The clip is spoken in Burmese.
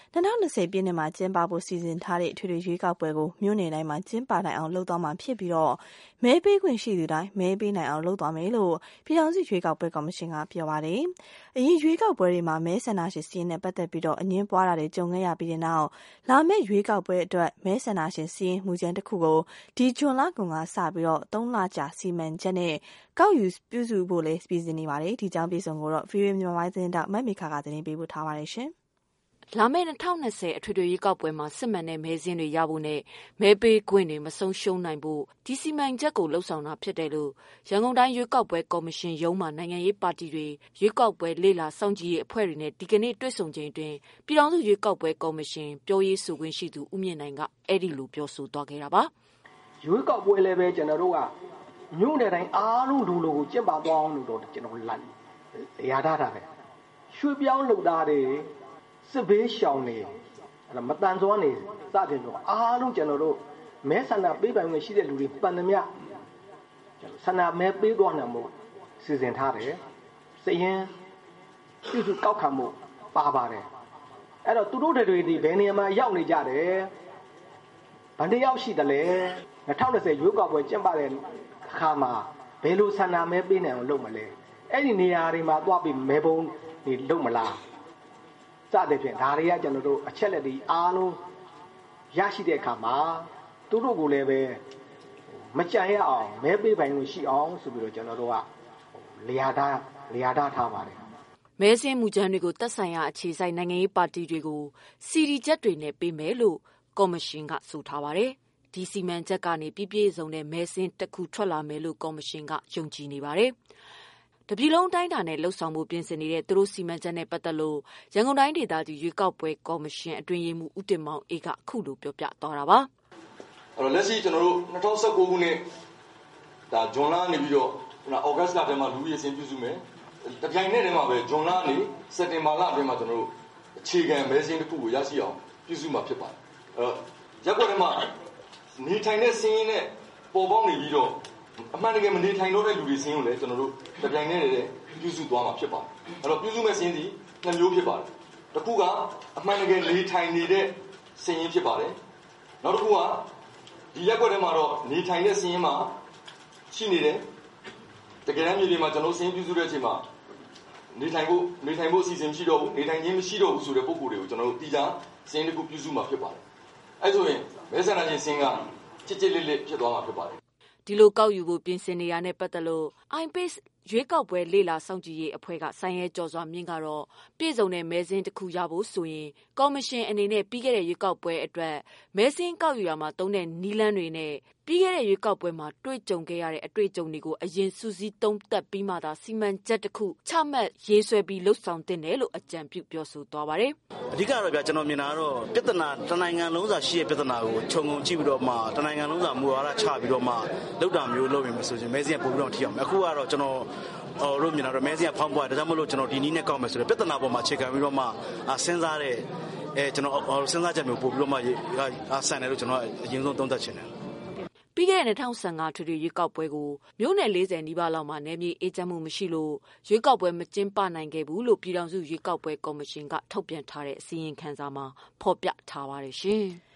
2020 ပြည့်နှစ်မှာကျင်းပဖို့စီစဉ်ထားတဲ့အထွေထွေရွေးကောက်ပွဲကိုမြို့နယ်တိုင်းမှာကျင်းပနိုင်အောင်လုပ်သွားမှာဖြစ်ပြီးမဲပေးခွင့်ရှိသူတိုင်းမဲပေးနိုင်အောင်လုပ်သွားမယ်လို့ပြည်ထောင်စုရွေးကောက်ပွဲကော်မရှင်ကပြောပါတယ်။အရင်ရွေးကောက်ပွဲတွေမှာမဲဆန္ဒရှင်စာရင်းနဲ့ပတ်သက်ပြီးအငြင်းပွားတာတွေကြုံခဲ့ရပြီးတဲ့နောက်လာမယ့်ရွေးကောက်ပွဲအတွက်မဲဆန္ဒရှင်စာရင်းမူကြမ်းတစ်ခုကိုဒီဇွန်လကုန်ကစပြီး3 လကြာစီမံချက်နဲ့ကောက်ယူပြုစုဖို့လည်းပြင်ဆင်နေပါတယ်။ဒီကြောင်းပြည်စုံကိုတော့ VOA မြန်မာပိုင်းသတင်းတောက်မက်မီခါကသတင်းပေးပို့ထားပါတယ်ရှင်။လာမယ့်2020အထွေထွေရွေးကောက်ပွဲမှာစစ်မှန်တဲ့မဲစင်းတွေရဖို့နဲ့မဲပေးခွင့်တွေမဆုံးရှုံးနိုင်ဖို့ဒီစီမံချက်ကိုလှုပ်ဆောင်တာဖြစ်တယ်လို့ရန်ကုန်တိုင်းရွေးကောက်ပွဲကော်မရှင်ရုံးမှနိုင်ငံရေးပါတီတွေရွေးကောက်ပွဲလေ့လာစောင့်ကြည့်ရေးအဖွဲ့တွေနဲ့ဒီကနေ့တွေ့ဆုံချိန်တွင်ပြည်ထောင်စုရွေးကောက်ပွဲကော်မရှင်ပြောရေးဆိုခွင့်ရှိသူဦးမြင့်နိုင်ကအဲ့ဒီလိုပြောဆိုသွားခဲ့တာပါ။ရွေးကောက်ပွဲလည်းပဲကျွန်တော်တို့ကမြို့နယ်တိုင်းအားလုံးလူလူကိုကျင့်ပသွားအောင်လို့တော့ကျွန်တော်လိုက်ရထားတာပဲ။ရွှေပြောင်းလုပ်သားတွေစစ်ဘေးရှောင်နေမတန်ဆွမ်းနေစတင်တော့အားလုံးကျွန်တော်တို့မဲဆန္ဒပေးပိုင်ခွင့်ရှိတဲ့လူတွေပန်သမျှဆန္ဒမဲပေးသွားနိုင်မှုစီစဉ်ထားတယ်စရင်ပြုစုကောက်ခံမှုပါပါတယ်အဲ့တော့သူတို့တွေဒီဘယ်နေရာမှာရောက်နေကြတယ်ဗန်တယောက်ရှိတယ်လေ2020ရွေးကောက်ပွဲကျင်းပတဲ့အခါမှာဘယ်လိုဆန္ဒမဲပေးနိုင်အောင်လုပ်မလဲအဲ့ဒီနေရာတွေမှာသွားပြီးမဲပုံးတွေလုပ်မလားစတဲ့ဖြင့်ဒါတွေကကျွန်တော်တို့အချက်လက်တွေအားလုံးရရှိတဲ့အခါမှာသူတို့ကိုလည်းပဲမကြံရအောင်မဲပေးပိုင်လို့ရှိအောင်ဆိုပြီးတော့ကျွန်တော်တို့ကလျာထားထားပါတယ်မဲစင်းမူကြမ်းတွေကိုတက်ဆိုင်ရာအခြေစိုက်နိုင်ငံရေးပါတီတွေကိုစီဒီချက်တွေနဲ့ပေးမယ်လို့ကော်မရှင်ကဆိုထားပါတယ်ဒီစီမံချက်ကနေပြည့်ပြည့်စုံတဲ့မဲစင်းတစ်ခုထွက်လာမယ်လို့ကော်မရှင်ကယုံကြည်နေပါတယ်တပြည်လုံးတိုင်းတာနဲ့လှုပ်ဆောင်မှုပြင်ဆင်နေတဲ့သူတို့စီမံချက်နဲ့ပတ်သက်လို့ရန်ကုန်တိုင်းဒေသကြီးရွေးကောက်ပွဲကော်မရှင်အတွင်းရေးမှူးဦးတင်မောင်အေးကအခုလိုပြောပြသွားတာပါအဲ့တော့လက်ရှိကျွန်တော်တို့2019ခုနှစ်ဒါဇွန်လနေပြီးတော့ဩဂတ်စ်လထဲမှာလူရေးစင်ပြုစုမယ်တပြိုင်နက်တည်းမှာပဲဇွန်လနေစက်တင်ဘာလအတွင်းမှာကျွန်တော်တို့အခြေခံမဲစင်းတစ်ခုကိုရရှိအောင်ပြုစုမှာဖြစ်ပါတယ်ရက်ကွက်ထဲမှာနေထိုင်တဲ့စင်းရင်းနဲ့ပေါ်ပေါက်နေပြီးတော့အမှန်တကယ်မနေထိုင်တော့တဲ့လူတွေစင်းကိုလည်းကျွန်တော်တို့တပြိုင်နက်တည်းပြုစုသွားမှာဖြစ်ပါတယ်အဲ့တော့ပြုစုမဲ့စင်းဒီ2မျိုးဖြစ်ပါတယ်တစ်ခုကအမှန်တကယ်နေထိုင်နေတဲ့စင်းရင်းဖြစ်ပါတယ်နောက်တစ်ခုကဒီရက်ကွက်ထဲမှာတော့နေထိုင်တဲ့စင်းရင်းမှာရှိနေတယ်တကယ်တမ်းမြေပြင်မှာကျွန်တော်စင်းရင်းပြုစုတဲ့အချိန်မှာနေထိုင်ဖို့အစီအစဉ်ရှိတော့ဘူးနေထိုင်ခြင်းမရှိတော့ဘူးဆိုတဲ့ပုံကိုယ်တွေကိုကျွန်တော်တို့တီးခြားစင်းတစ်ခုပြုစုမှာဖြစ်ပါတယ်အဲ့ဆိုရင်မဲဆန္ဒရှင်စင်းကချစ်ချစ်လေးလေးဖြစ်သွားမှာဖြစ်ပါတယ်ဒီလိုကောက်ယူဖို့ပြင်ဆင်နေရတဲ့ပတ်သက်လို့ iPace ရွေးကောက်ပွဲလေ့လာစောင့်ကြည့်ရေးအဖွဲ့ကဆိုင်ရဲကျော်စွာမြင့်ကတော့ပြည်စုံတဲ့မဲစင်းတစ်ခုရဖို့ဆိုရင်ကော်မရှင်အနေနဲ့ပြီးခဲ့တဲ့ရွေးကောက်ပွဲအတွက်မဲစင်းကောက်ယူရမှာတုံးတဲ့နီလန်းတွေနဲ့ပြီးခဲ့တဲ့ရွေးကောက်ပွဲမှာတွေ့ကြုံခဲ့ရတဲ့အတွေ့အကြုံတွေကိုအရင်စူးစီးသုံးသပ်ပြီးမှသာစီမံချက်တစ်ခုချမှတ်ရေးဆွဲပြီးလှုပ်ဆောင်တင်တယ်လို့အကြံပြုပြောဆိုသွားပါတယ်အဓိကတော့ဗျာကျွန်တော်မြင်တာကတော့ပြဿနာတနိုင်ငံလုံးစာရှိတဲ့ပြဿနာကိုခြုံငုံကြည့်ပြီးတော့မှတနိုင်ငံလုံးစာမူဝါဒချပြီးတော့မှလောက်တာမျိုးလုပ်ရင်မဆိုရင်မဲစင်းပို့ပြီးတော့ထိအောင်အခုကတော့ကျွန်တော်တို့မြင်တော့မဲစင်းဖောင်းပွားဒါကြောင့်မလို့ကျွန်တော်ဒီနည်းနဲ့ကောက်မယ်ဆိုတော့ပြဿနာပေါ်မှာအခြေခံပြီးတော့မှစဉ်းစားတဲ့ကျွန်တော်စဉ်းစားချက်မျိုးပို့ပြီးတော့မှဆန်တယ်လို့ကျွန်တော်အရင်ဆုံးသုံးသပ်ချင်တယ်ပြီးခဲ့တဲ့2015ထွေထွေရွေးကောက်ပွဲကိုမြို့နယ်40နီးပါးလောက်မှာနယ်မြေအေးချမ်းမှုမရှိလို့ရွေးကောက်ပွဲမကျင်းပနိုင်ခဲ့ဘူးလို့ပြည်ထောင်စုရွေးကောက်ပွဲကော်မရှင်ကထုတ်ပြန်ထားတဲ့အစည်းအဝေးခန်းစာမှာဖော်ပြထားပါတယ်ရှင်။